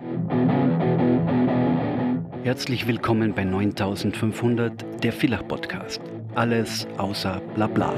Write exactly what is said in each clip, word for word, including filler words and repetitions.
Herzlich willkommen bei neuntausendfünfhundert, der Villach-Podcast. Alles außer Blabla.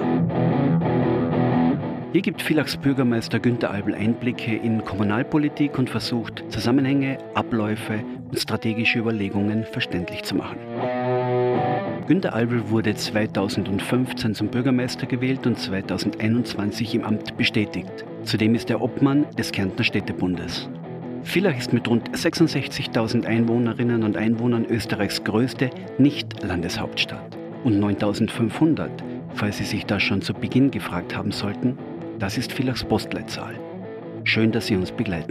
Hier gibt Villachs Bürgermeister Günther Albl Einblicke in Kommunalpolitik und versucht, Zusammenhänge, Abläufe und strategische Überlegungen verständlich zu machen. Günther Albl wurde zweitausendfünfzehn zum Bürgermeister gewählt und zweitausendeinundzwanzig im Amt bestätigt. Zudem ist er Obmann des Kärntner Städtebundes. Villach ist mit rund sechsundsechzigtausend Einwohnerinnen und Einwohnern Österreichs größte Nicht-Landeshauptstadt. Und neuntausendfünfhundert, falls Sie sich das schon zu Beginn gefragt haben sollten, das ist Villachs Postleitzahl. Schön, dass Sie uns begleiten.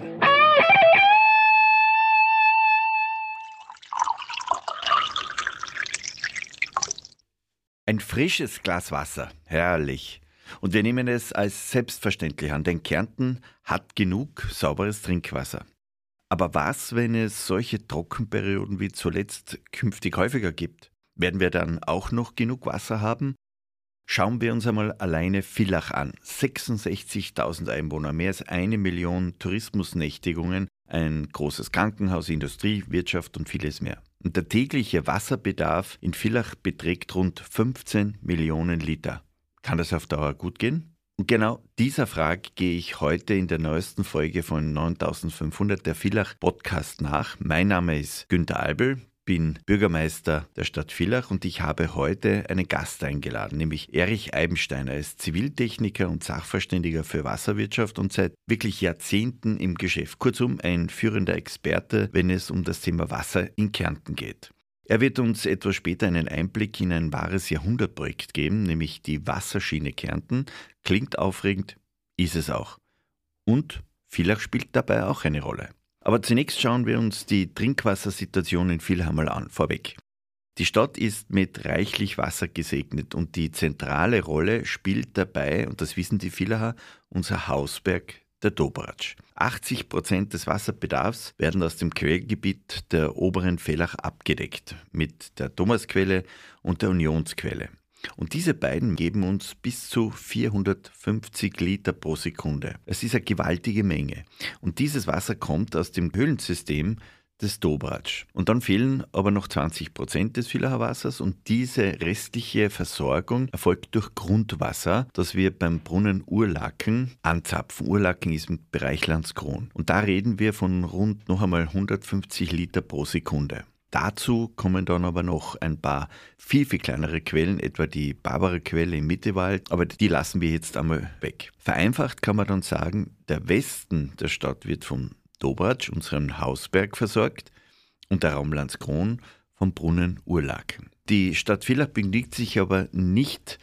Ein frisches Glas Wasser, herrlich. Und wir nehmen es als selbstverständlich an, denn Kärnten hat genug sauberes Trinkwasser. Aber was, wenn es solche Trockenperioden wie zuletzt künftig häufiger gibt? Werden wir dann auch noch genug Wasser haben? Schauen wir uns einmal alleine Villach an. sechsundsechzigtausend Einwohner, mehr als eine Million Tourismusnächtigungen, ein großes Krankenhaus, Industrie, Wirtschaft und vieles mehr. Und der tägliche Wasserbedarf in Villach beträgt rund fünfzehn Millionen Liter. Kann das auf Dauer gut gehen? Und genau dieser Frage gehe ich heute in der neuesten Folge von neuntausendfünfhundert, der Villach Podcast nach. Mein Name ist Günther Albl, bin Bürgermeister der Stadt Villach und ich habe heute einen Gast eingeladen, nämlich Erich Eibensteiner. Er ist Ziviltechniker und Sachverständiger für Wasserwirtschaft und seit wirklich Jahrzehnten im Geschäft. Kurzum, ein führender Experte, wenn es um das Thema Wasser in Kärnten geht. Er wird uns etwas später einen Einblick in ein wahres Jahrhundertprojekt geben, nämlich die Wasserschiene Kärnten. Klingt aufregend, ist es auch. Und Villach spielt dabei auch eine Rolle. Aber zunächst schauen wir uns die Trinkwassersituation in Villach einmal an, vorweg. Die Stadt ist mit reichlich Wasser gesegnet und die zentrale Rolle spielt dabei, und das wissen die Villacher, unser Hausberg, der Dobratsch. achtzig Prozent des Wasserbedarfs werden aus dem Quellgebiet der oberen Villach abgedeckt, mit der Thomasquelle und der Unionsquelle. Und diese beiden geben uns bis zu vierhundertfünfzig Liter pro Sekunde. Es ist eine gewaltige Menge. Und dieses Wasser kommt aus dem Höhlensystem des Dobratsch. Und dann fehlen aber noch zwanzig Prozent des Villacher Wassers und diese restliche Versorgung erfolgt durch Grundwasser, das wir beim Brunnen Urlaken anzapfen. Urlaken ist im Bereich Landskron. Und da reden wir von rund noch einmal hundertfünfzig Liter pro Sekunde. Dazu kommen dann aber noch ein paar viel, viel kleinere Quellen, etwa die Barbara-Quelle im Mittewald, aber die lassen wir jetzt einmal weg. Vereinfacht kann man dann sagen, der Westen der Stadt wird vom Dobratsch, unserem Hausberg, versorgt und der Raum Landskron vom Brunnen Urlaken. Die Stadt Villach begnügt sich aber nicht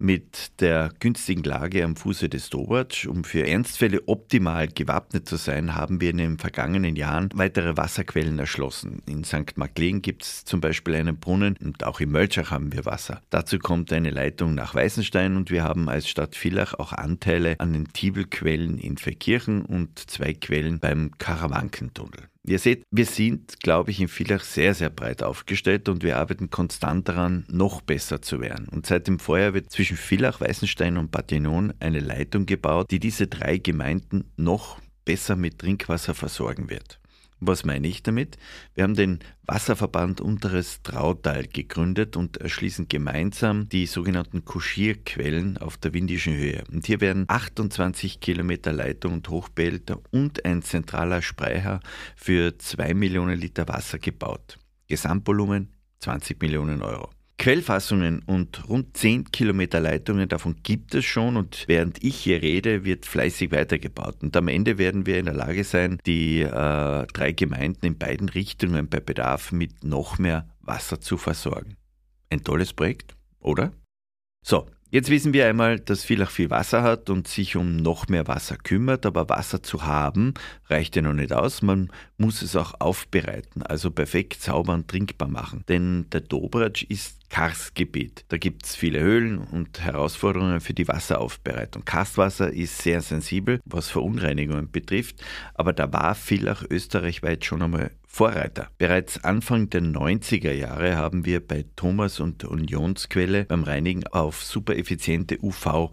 mit der günstigen Lage am Fuße des Dobratsch. Um für Ernstfälle optimal gewappnet zu sein, haben wir in den vergangenen Jahren weitere Wasserquellen erschlossen. In Sankt Markleen gibt es zum Beispiel einen Brunnen und auch in Mölschach haben wir Wasser. Dazu kommt eine Leitung nach Weißenstein und wir haben als Stadt Villach auch Anteile an den Tiebelquellen in Verkirchen und zwei Quellen beim Karawankentunnel. Ihr seht, wir sind, glaube ich, in Villach sehr, sehr breit aufgestellt und wir arbeiten konstant daran, noch besser zu werden. Und seit dem Vorjahr wird zwischen Villach, Weißenstein und Bad Jenon eine Leitung gebaut, die diese drei Gemeinden noch besser mit Trinkwasser versorgen wird. Was meine ich damit? Wir haben den Wasserverband Unteres Trautal gegründet und erschließen gemeinsam die sogenannten Kuschierquellen auf der Windischen Höhe. Und hier werden achtundzwanzig Kilometer Leitung und Hochbehälter und ein zentraler Speicher für zwei Millionen Liter Wasser gebaut. Gesamtvolumen zwanzig Millionen Euro. Quellfassungen und rund zehn Kilometer Leitungen, davon gibt es schon und während ich hier rede, wird fleißig weitergebaut. Und am Ende werden wir in der Lage sein, die äh, drei Gemeinden in beiden Richtungen bei Bedarf mit noch mehr Wasser zu versorgen. Ein tolles Projekt, oder? So, jetzt wissen wir einmal, dass Villach viel Wasser hat und sich um noch mehr Wasser kümmert, aber Wasser zu haben reicht ja noch nicht aus. Man muss es auch aufbereiten, also perfekt sauber und trinkbar machen. Denn der Dobratsch ist Karstgebiet. Da gibt es viele Höhlen und Herausforderungen für die Wasseraufbereitung. Karstwasser ist sehr sensibel, was Verunreinigungen betrifft, aber da war Villach österreichweit schon einmal Vorreiter. Bereits Anfang der neunziger Jahre haben wir bei Thomas und der Unionsquelle beim Reinigen auf super effiziente U V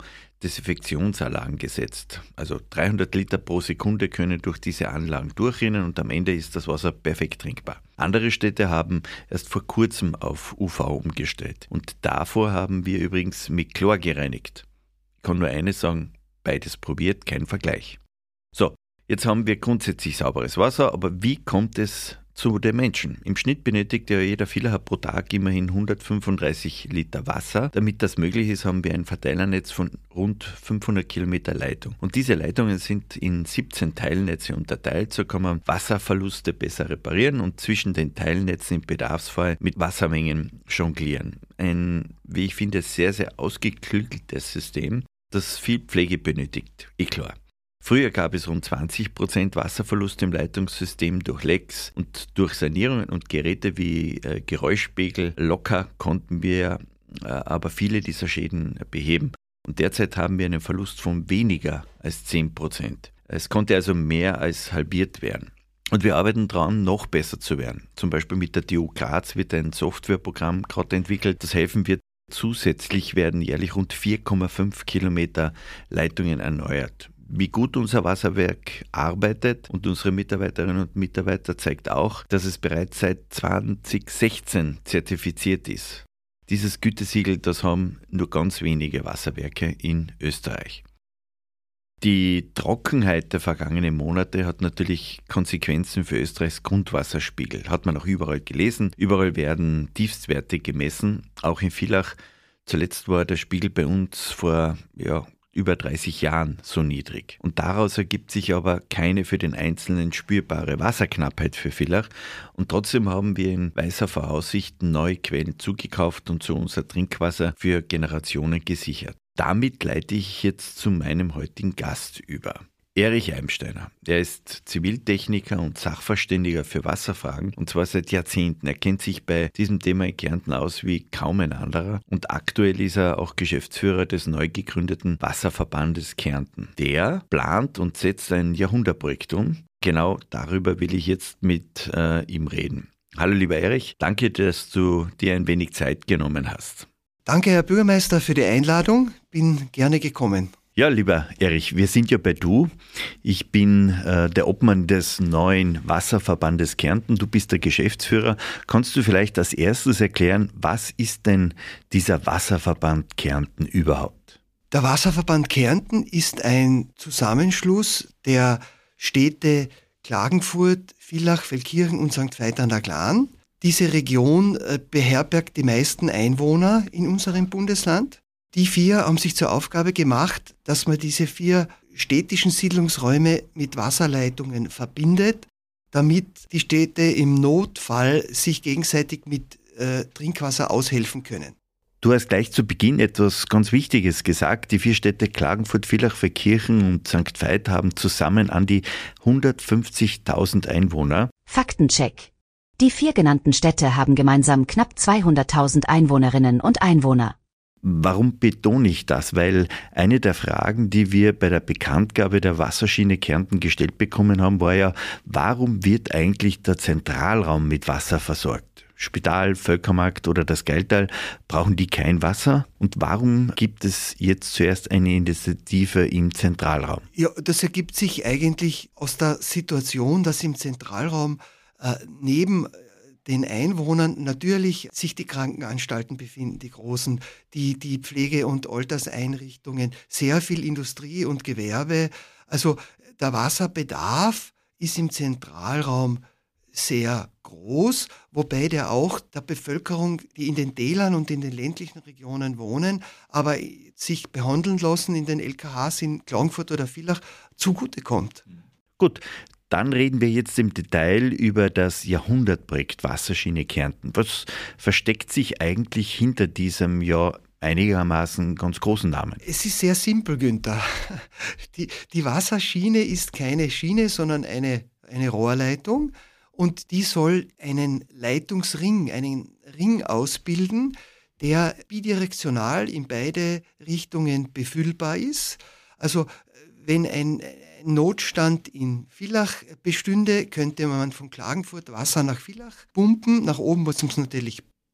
Desinfektionsanlagen gesetzt. Also dreihundert Liter pro Sekunde können durch diese Anlagen durchrinnen und am Ende ist das Wasser perfekt trinkbar. Andere Städte haben erst vor kurzem auf U V umgestellt und davor haben wir übrigens mit Chlor gereinigt. Ich kann nur eines sagen, beides probiert, kein Vergleich. So, jetzt haben wir grundsätzlich sauberes Wasser, aber wie kommt es zu den Menschen? Im Schnitt benötigt ja jeder Villacher pro Tag immerhin hundertfünfunddreißig Liter Wasser. Damit das möglich ist, haben wir ein Verteilernetz von rund fünfhundert Kilometer Leitung. Und diese Leitungen sind in siebzehn Teilnetze unterteilt. So kann man Wasserverluste besser reparieren und zwischen den Teilnetzen im Bedarfsfall mit Wassermengen jonglieren. Ein, wie ich finde, sehr, sehr ausgeklügeltes System, das viel Pflege benötigt. Eh klar. Früher gab es rund zwanzig Prozent Wasserverlust im Leitungssystem durch Lecks und durch Sanierungen und Geräte wie äh, Geräuschpegel locker konnten wir äh, aber viele dieser Schäden beheben. Und derzeit haben wir einen Verlust von weniger als zehn Prozent. Es konnte also mehr als halbiert werden. Und wir arbeiten daran, noch besser zu werden. Zum Beispiel mit der T U Graz wird ein Softwareprogramm gerade entwickelt, das helfen wird. Zusätzlich werden jährlich rund vier Komma fünf Kilometer Leitungen erneuert. Wie gut unser Wasserwerk arbeitet und unsere Mitarbeiterinnen und Mitarbeiter zeigt auch, dass es bereits seit zwanzig sechzehn zertifiziert ist. Dieses Gütesiegel, das haben nur ganz wenige Wasserwerke in Österreich. Die Trockenheit der vergangenen Monate hat natürlich Konsequenzen für Österreichs Grundwasserspiegel. Hat man auch überall gelesen. Überall werden Tiefstwerte gemessen, auch in Villach. Zuletzt war der Spiegel bei uns vor ja, über dreißig Jahren so niedrig. Und daraus ergibt sich aber keine für den Einzelnen spürbare Wasserknappheit für Villach. Und trotzdem haben wir in weiser Voraussicht neue Quellen zugekauft und so unser Trinkwasser für Generationen gesichert. Damit leite ich jetzt zu meinem heutigen Gast über. Erich Eimsteiner. Er ist Ziviltechniker und Sachverständiger für Wasserfragen und zwar seit Jahrzehnten. Er kennt sich bei diesem Thema in Kärnten aus wie kaum ein anderer und aktuell ist er auch Geschäftsführer des neu gegründeten Wasserverbandes Kärnten. Der plant und setzt ein Jahrhundertprojekt um. Genau darüber will ich jetzt mit äh, ihm reden. Hallo lieber Erich, danke, dass du dir ein wenig Zeit genommen hast. Danke, Herr Bürgermeister, für die Einladung. Bin gerne gekommen. Ja, lieber Erich, wir sind ja bei Du. Ich bin äh, der Obmann des neuen Wasserverbandes Kärnten. Du bist der Geschäftsführer. Kannst du vielleicht als erstes erklären, was ist denn dieser Wasserverband Kärnten überhaupt? Der Wasserverband Kärnten ist ein Zusammenschluss der Städte Klagenfurt, Villach, Feldkirchen und Sankt Veit an der Glan. Diese Region beherbergt die meisten Einwohner in unserem Bundesland. Die vier haben sich zur Aufgabe gemacht, dass man diese vier städtischen Siedlungsräume mit Wasserleitungen verbindet, damit die Städte im Notfall sich gegenseitig mit äh, Trinkwasser aushelfen können. Du hast gleich zu Beginn etwas ganz Wichtiges gesagt. Die vier Städte Klagenfurt, Villach, Feldkirchen und Sankt Veit haben zusammen an die hundertfünfzigtausend Einwohner. Faktencheck. Die vier genannten Städte haben gemeinsam knapp zweihunderttausend Einwohnerinnen und Einwohner. Warum betone ich das? Weil eine der Fragen, die wir bei der Bekanntgabe der Wasserschiene Kärnten gestellt bekommen haben, war ja, warum wird eigentlich der Zentralraum mit Wasser versorgt? Spital, Völkermarkt oder das Geiltal, brauchen die kein Wasser? Und warum gibt es jetzt zuerst eine Initiative im Zentralraum? Ja, das ergibt sich eigentlich aus der Situation, dass im Zentralraum äh, neben den Einwohnern natürlich sich die Krankenanstalten befinden, die großen, die, die Pflege- und Alterseinrichtungen, sehr viel Industrie und Gewerbe. Also der Wasserbedarf ist im Zentralraum sehr groß, wobei der auch der Bevölkerung, die in den Tälern und in den ländlichen Regionen wohnen, aber sich behandeln lassen in den L K Hs in Klagenfurt oder Villach, zugutekommt. Gut. Dann reden wir jetzt im Detail über das Jahrhundertprojekt Wasserschiene Kärnten. Was versteckt sich eigentlich hinter diesem ja einigermaßen ganz großen Namen? Es ist sehr simpel, Günther. Die, die Wasserschiene ist keine Schiene, sondern eine, eine Rohrleitung und die soll einen Leitungsring, einen Ring ausbilden, der bidirektional in beide Richtungen befüllbar ist. Also wenn ein Notstand in Villach bestünde, könnte man von Klagenfurt Wasser nach Villach pumpen. Nach oben muss man es natürlich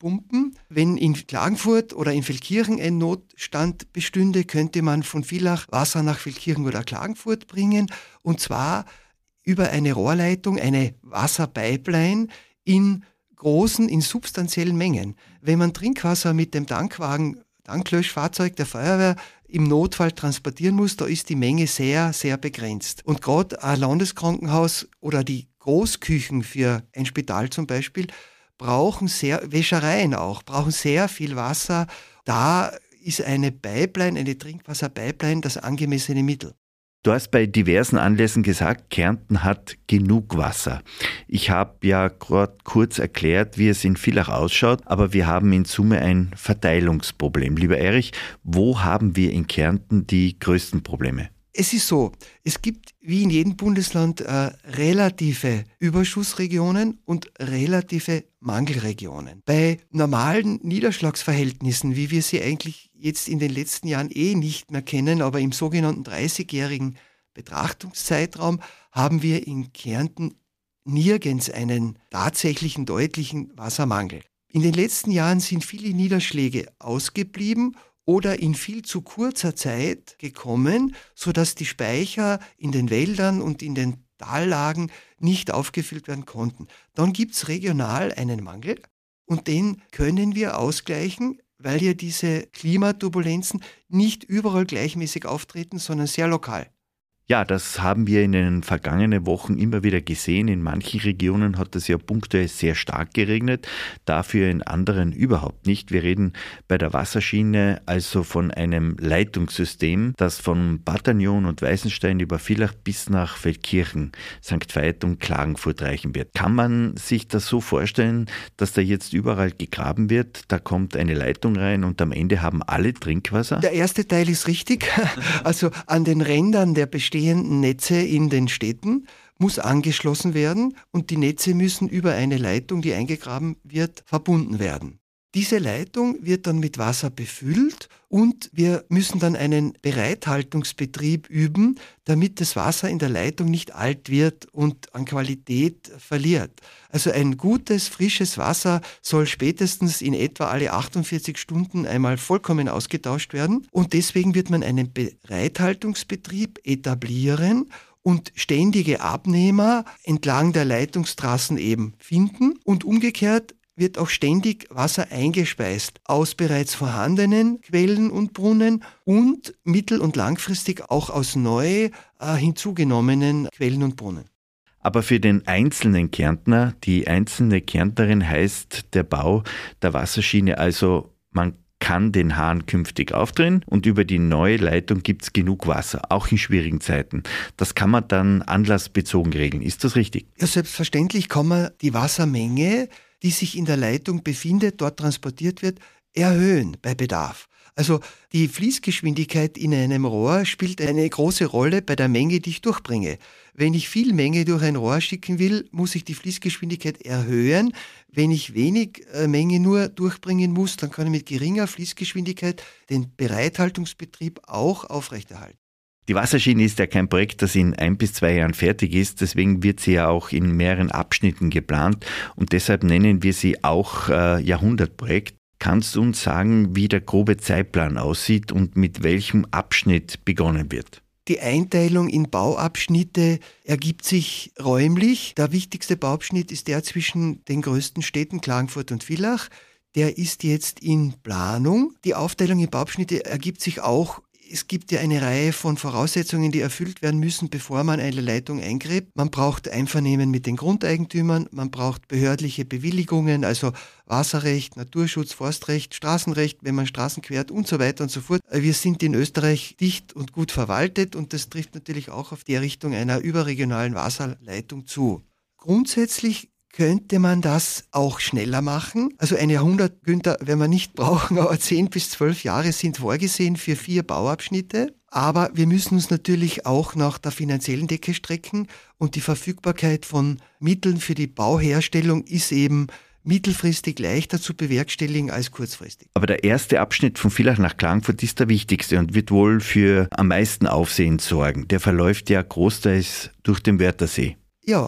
pumpen. Wenn in Klagenfurt oder in Feldkirchen ein Notstand bestünde, könnte man von Villach Wasser nach Feldkirchen oder Klagenfurt bringen, und zwar über eine Rohrleitung, eine Wasserpipeline in großen, in substanziellen Mengen. Wenn man Trinkwasser mit dem Tankwagen, Tanklöschfahrzeug der Feuerwehr im Notfall transportieren muss, da ist die Menge sehr, sehr begrenzt. Und gerade ein Landeskrankenhaus oder die Großküchen für ein Spital zum Beispiel brauchen sehr, Wäschereien auch, brauchen sehr viel Wasser. Da ist eine Pipeline, eine Trinkwasserpipeline das angemessene Mittel. Du hast bei diversen Anlässen gesagt, Kärnten hat genug Wasser. Ich habe ja gerade kurz erklärt, wie es in Villach ausschaut, aber wir haben in Summe ein Verteilungsproblem. Lieber Erich, wo haben wir in Kärnten die größten Probleme? Es ist so, es gibt wie in jedem Bundesland äh, relative Überschussregionen und relative Mangelregionen. Bei normalen Niederschlagsverhältnissen, wie wir sie eigentlich jetzt in den letzten Jahren eh nicht mehr kennen, aber im sogenannten dreißigjährigen Betrachtungszeitraum haben wir in Kärnten nirgends einen tatsächlichen, deutlichen Wassermangel. In den letzten Jahren sind viele Niederschläge ausgeblieben oder in viel zu kurzer Zeit gekommen, sodass die Speicher in den Wäldern und in den Tallagen nicht aufgefüllt werden konnten. Dann gibt es regional einen Mangel und den können wir ausgleichen, weil ja diese Klimaturbulenzen nicht überall gleichmäßig auftreten, sondern sehr lokal. Ja, das haben wir in den vergangenen Wochen immer wieder gesehen. In manchen Regionen hat es ja punktuell sehr stark geregnet, dafür in anderen überhaupt nicht. Wir reden bei der Wasserschiene also von einem Leitungssystem, das von Bataillon und Weißenstein über Villach bis nach Feldkirchen, Sankt Veit und Klagenfurt reichen wird. Kann man sich das so vorstellen, dass da jetzt überall gegraben wird, da kommt eine Leitung rein und am Ende haben alle Trinkwasser? Der erste Teil ist richtig. Also an den Rändern der bestehenden Netze in den Städten muss angeschlossen werden und die Netze müssen über eine Leitung, die eingegraben wird, verbunden werden. Diese Leitung wird dann mit Wasser befüllt und wir müssen dann einen Bereithaltungsbetrieb üben, damit das Wasser in der Leitung nicht alt wird und an Qualität verliert. Also ein gutes, frisches Wasser soll spätestens in etwa alle achtundvierzig Stunden einmal vollkommen ausgetauscht werden und deswegen wird man einen Bereithaltungsbetrieb etablieren und ständige Abnehmer entlang der Leitungstrassen eben finden und umgekehrt wird auch ständig Wasser eingespeist aus bereits vorhandenen Quellen und Brunnen und mittel- und langfristig auch aus neu äh, hinzugenommenen Quellen und Brunnen. Aber für den einzelnen Kärntner, die einzelne Kärntnerin heißt der Bau der Wasserschiene also, man kann den Hahn künftig aufdrehen und über die neue Leitung gibt es genug Wasser, auch in schwierigen Zeiten. Das kann man dann anlassbezogen regeln. Ist das richtig? Ja, selbstverständlich kann man die Wassermenge, die sich in der Leitung befindet, dort transportiert wird, erhöhen bei Bedarf. Also die Fließgeschwindigkeit in einem Rohr spielt eine große Rolle bei der Menge, die ich durchbringe. Wenn ich viel Menge durch ein Rohr schicken will, muss ich die Fließgeschwindigkeit erhöhen. Wenn ich wenig Menge nur durchbringen muss, dann kann ich mit geringer Fließgeschwindigkeit den Bereithaltungsbetrieb auch aufrechterhalten. Die Wasserschiene ist ja kein Projekt, das in ein bis zwei Jahren fertig ist. Deswegen wird sie ja auch in mehreren Abschnitten geplant und deshalb nennen wir sie auch äh, Jahrhundertprojekt. Kannst du uns sagen, wie der grobe Zeitplan aussieht und mit welchem Abschnitt begonnen wird? Die Einteilung in Bauabschnitte ergibt sich räumlich. Der wichtigste Bauabschnitt ist der zwischen den größten Städten Klagenfurt und Villach. Der ist jetzt in Planung. Die Aufteilung in Bauabschnitte ergibt sich auch. Es gibt ja eine Reihe von Voraussetzungen, die erfüllt werden müssen, bevor man eine Leitung eingräbt. Man braucht Einvernehmen mit den Grundeigentümern, man braucht behördliche Bewilligungen, also Wasserrecht, Naturschutz, Forstrecht, Straßenrecht, wenn man Straßen quert und so weiter und so fort. Wir sind in Österreich dicht und gut verwaltet und das trifft natürlich auch auf die Errichtung einer überregionalen Wasserleitung zu. Grundsätzlich könnte man das auch schneller machen. Also ein Jahrhundert, Günther, werden wir nicht brauchen, aber zehn bis zwölf Jahre sind vorgesehen für vier Bauabschnitte. Aber wir müssen uns natürlich auch nach der finanziellen Decke strecken und die Verfügbarkeit von Mitteln für die Bauherstellung ist eben mittelfristig leichter zu bewerkstelligen als kurzfristig. Aber der erste Abschnitt von Villach nach Klagenfurt ist der wichtigste und wird wohl für am meisten Aufsehen sorgen. Der verläuft ja großteils durch den Wörthersee. Ja,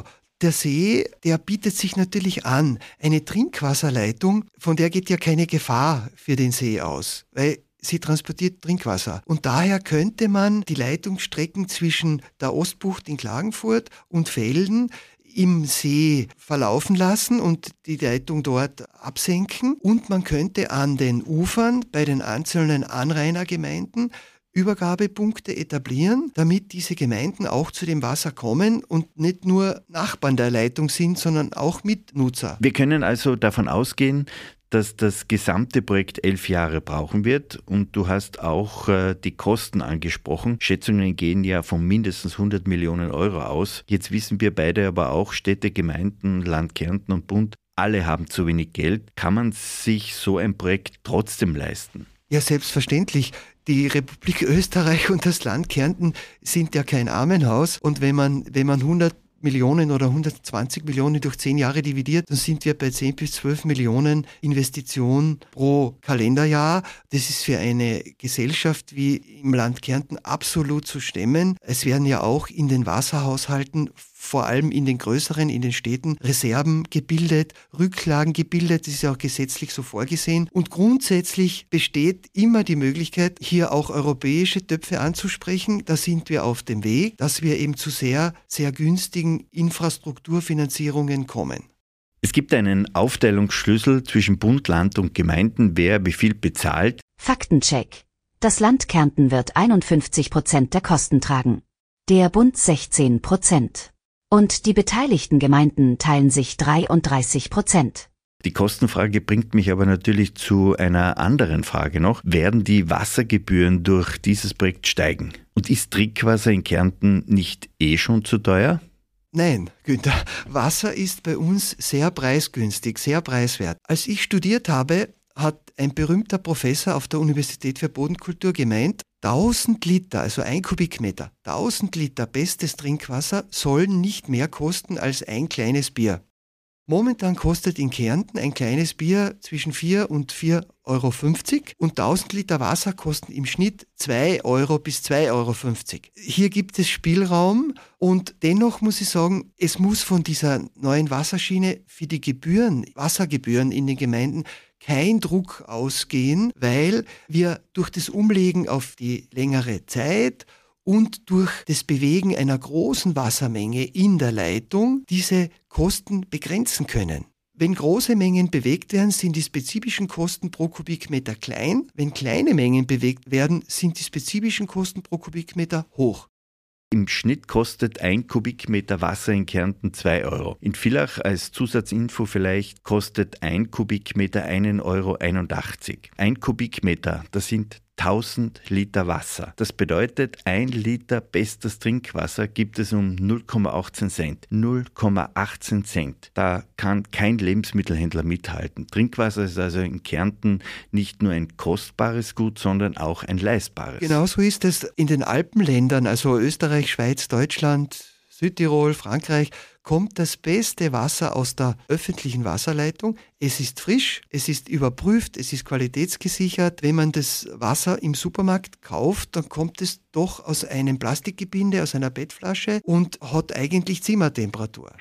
der See, der bietet sich natürlich an. Eine Trinkwasserleitung, von der geht ja keine Gefahr für den See aus, weil sie transportiert Trinkwasser. Und daher könnte man die Leitungsstrecken zwischen der Ostbucht in Klagenfurt und Velden im See verlaufen lassen und die Leitung dort absenken. Und man könnte an den Ufern bei den einzelnen Anrainergemeinden Übergabepunkte etablieren, damit diese Gemeinden auch zu dem Wasser kommen und nicht nur Nachbarn der Leitung sind, sondern auch Mitnutzer. Wir können also davon ausgehen, dass das gesamte Projekt elf Jahre brauchen wird, und du hast auch äh, die Kosten angesprochen. Schätzungen gehen ja von mindestens hundert Millionen Euro aus. Jetzt wissen wir beide aber auch, Städte, Gemeinden, Land Kärnten und Bund, alle haben zu wenig Geld. Kann man sich so ein Projekt trotzdem leisten? Ja, selbstverständlich. Die Republik Österreich und das Land Kärnten sind ja kein Armenhaus. Und wenn man, wenn man hundert Millionen oder hundertzwanzig Millionen durch zehn Jahre dividiert, dann sind wir bei zehn bis zwölf Millionen Investitionen pro Kalenderjahr. Das ist für eine Gesellschaft wie im Land Kärnten absolut zu stemmen. Es werden ja auch in den Wasserhaushalten, vor allem in den größeren, in den Städten, Reserven gebildet, Rücklagen gebildet. Das ist ja auch gesetzlich so vorgesehen. Und grundsätzlich besteht immer die Möglichkeit, hier auch europäische Töpfe anzusprechen. Da sind wir auf dem Weg, dass wir eben zu sehr, sehr günstigen Infrastrukturfinanzierungen kommen. Es gibt einen Aufteilungsschlüssel zwischen Bund, Land und Gemeinden, wer wie viel bezahlt. Faktencheck. Das Land Kärnten wird einundfünfzig Prozent der Kosten tragen. Der Bund sechzehn Prozent. Und die beteiligten Gemeinden teilen sich dreiunddreißig Prozent. Die Kostenfrage bringt mich aber natürlich zu einer anderen Frage noch. Werden die Wassergebühren durch dieses Projekt steigen? Und ist Trinkwasser in Kärnten nicht eh schon zu teuer? Nein, Günther, Wasser ist bei uns sehr preisgünstig, sehr preiswert. Als ich studiert habe, hat ein berühmter Professor auf der Universität für Bodenkultur gemeint, tausend Liter, also ein Kubikmeter, tausend Liter bestes Trinkwasser sollen nicht mehr kosten als ein kleines Bier. Momentan kostet in Kärnten ein kleines Bier zwischen vier und vier Euro fünfzig und tausend Liter Wasser kosten im Schnitt zwei Euro bis zwei Euro fünfzig. Hier gibt es Spielraum, und dennoch muss ich sagen, es muss von dieser neuen Wasserschiene für die Gebühren, Wassergebühren in den Gemeinden kein Druck ausgehen, weil wir durch das Umlegen auf die längere Zeit und durch das Bewegen einer großen Wassermenge in der Leitung diese Kosten begrenzen können. Wenn große Mengen bewegt werden, sind die spezifischen Kosten pro Kubikmeter klein. Wenn kleine Mengen bewegt werden, sind die spezifischen Kosten pro Kubikmeter hoch. Im Schnitt kostet ein Kubikmeter Wasser in Kärnten zwei Euro. In Villach als Zusatzinfo vielleicht kostet ein Kubikmeter einen Euro einundachtzig. Ein Kubikmeter, das sind tausend Liter Wasser. Das bedeutet, ein Liter bestes Trinkwasser gibt es um null Komma achtzehn Cent. null Komma achtzehn Cent. Da kann kein Lebensmittelhändler mithalten. Trinkwasser ist also in Kärnten nicht nur ein kostbares Gut, sondern auch ein leistbares. Genauso ist es in den Alpenländern, also Österreich, Schweiz, Deutschland, Südtirol, Frankreich, kommt das beste Wasser aus der öffentlichen Wasserleitung. Es ist frisch, es ist überprüft, es ist qualitätsgesichert. Wenn man das Wasser im Supermarkt kauft, dann kommt es doch aus einem Plastikgebinde, aus einer P E T-Flasche und hat eigentlich Zimmertemperatur.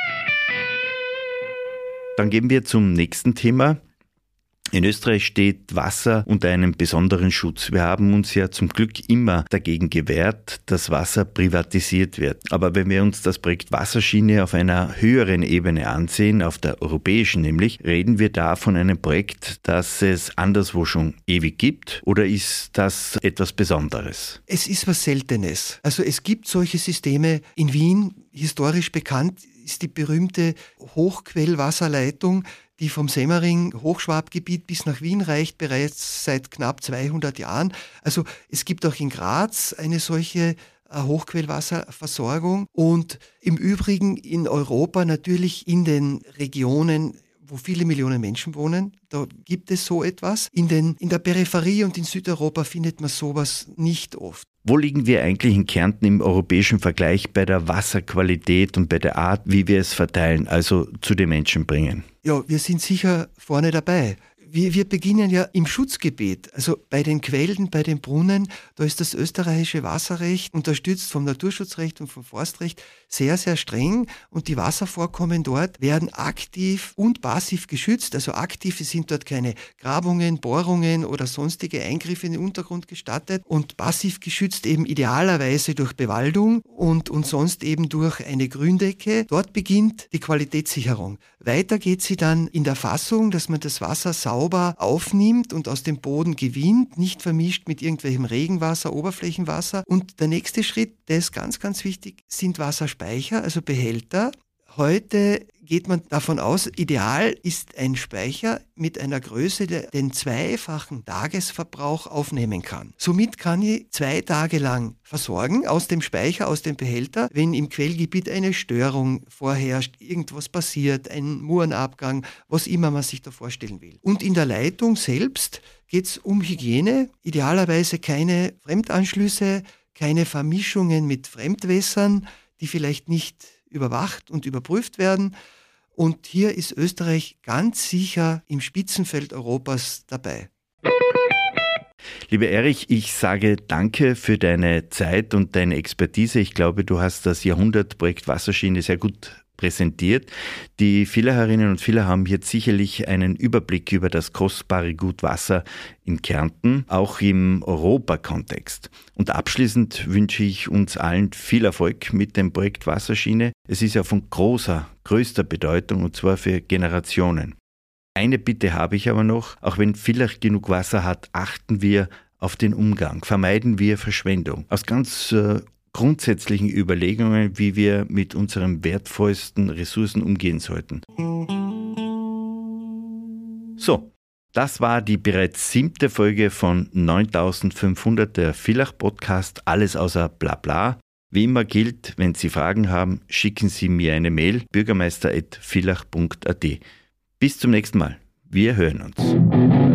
Dann gehen wir zum nächsten Thema. In Österreich steht Wasser unter einem besonderen Schutz. Wir haben uns ja zum Glück immer dagegen gewehrt, dass Wasser privatisiert wird. Aber wenn wir uns das Projekt Wasserschiene auf einer höheren Ebene ansehen, auf der europäischen nämlich, reden wir da von einem Projekt, das es anderswo schon ewig gibt, oder ist das etwas Besonderes? Es ist was Seltenes. Also es gibt solche Systeme in Wien, historisch bekannt ist die berühmte Hochquellwasserleitung, die vom Semmering-Hochschwabgebiet bis nach Wien reicht, bereits seit knapp zweihundert Jahren. Also es gibt auch in Graz eine solche Hochquellwasserversorgung und im Übrigen in Europa natürlich in den Regionen, wo viele Millionen Menschen wohnen, da gibt es so etwas. In, den, in der Peripherie und in Südeuropa findet man sowas nicht oft. Wo liegen wir eigentlich in Kärnten im europäischen Vergleich bei der Wasserqualität und bei der Art, wie wir es verteilen, also zu den Menschen bringen? Ja, wir sind sicher vorne dabei. Wir, wir beginnen ja im Schutzgebiet, also bei den Quellen, bei den Brunnen, da ist das österreichische Wasserrecht, unterstützt vom Naturschutzrecht und vom Forstrecht, sehr, sehr streng und die Wasservorkommen dort werden aktiv und passiv geschützt. Also aktiv sind dort keine Grabungen, Bohrungen oder sonstige Eingriffe in den Untergrund gestattet und passiv geschützt eben idealerweise durch Bewaldung und, und sonst eben durch eine Gründecke. Dort beginnt die Qualitätssicherung. Weiter geht sie dann in der Fassung, dass man das Wasser sauber aufnimmt und aus dem Boden gewinnt, nicht vermischt mit irgendwelchem Regenwasser, Oberflächenwasser. Und der nächste Schritt, der ist ganz, ganz wichtig, sind Wasserspeicher, also Behälter. Heute geht man davon aus, ideal ist ein Speicher mit einer Größe, der den zweifachen Tagesverbrauch aufnehmen kann. Somit kann ich zwei Tage lang versorgen aus dem Speicher, aus dem Behälter, wenn im Quellgebiet eine Störung vorherrscht, irgendwas passiert, ein Murenabgang, was immer man sich da vorstellen will. Und in der Leitung selbst geht es um Hygiene, idealerweise keine Fremdanschlüsse, keine Vermischungen mit Fremdwässern, die vielleicht nicht überwacht und überprüft werden. Und hier ist Österreich ganz sicher im Spitzenfeld Europas dabei. Lieber Erich, ich sage danke für deine Zeit und deine Expertise. Ich glaube, du hast das Jahrhundertprojekt Wasserschiene sehr gut präsentiert. Die Villacherinnen und Villacher haben jetzt sicherlich einen Überblick über das kostbare Gut Wasser in Kärnten, auch im Europakontext. Und abschließend wünsche ich uns allen viel Erfolg mit dem Projekt Wasserschiene. Es ist ja von großer, größter Bedeutung und zwar für Generationen. Eine Bitte habe ich aber noch, auch wenn Villach genug Wasser hat, achten wir auf den Umgang, vermeiden wir Verschwendung. Aus ganz äh, grundsätzlichen Überlegungen, wie wir mit unseren wertvollsten Ressourcen umgehen sollten. So, das war die bereits siebte Folge von neuntausendfünfhundert, der Villach-Podcast, alles außer Blabla. Wie immer gilt, wenn Sie Fragen haben, schicken Sie mir eine Mail, bürgermeister at villach punkt a t. Bis zum nächsten Mal. Wir hören uns.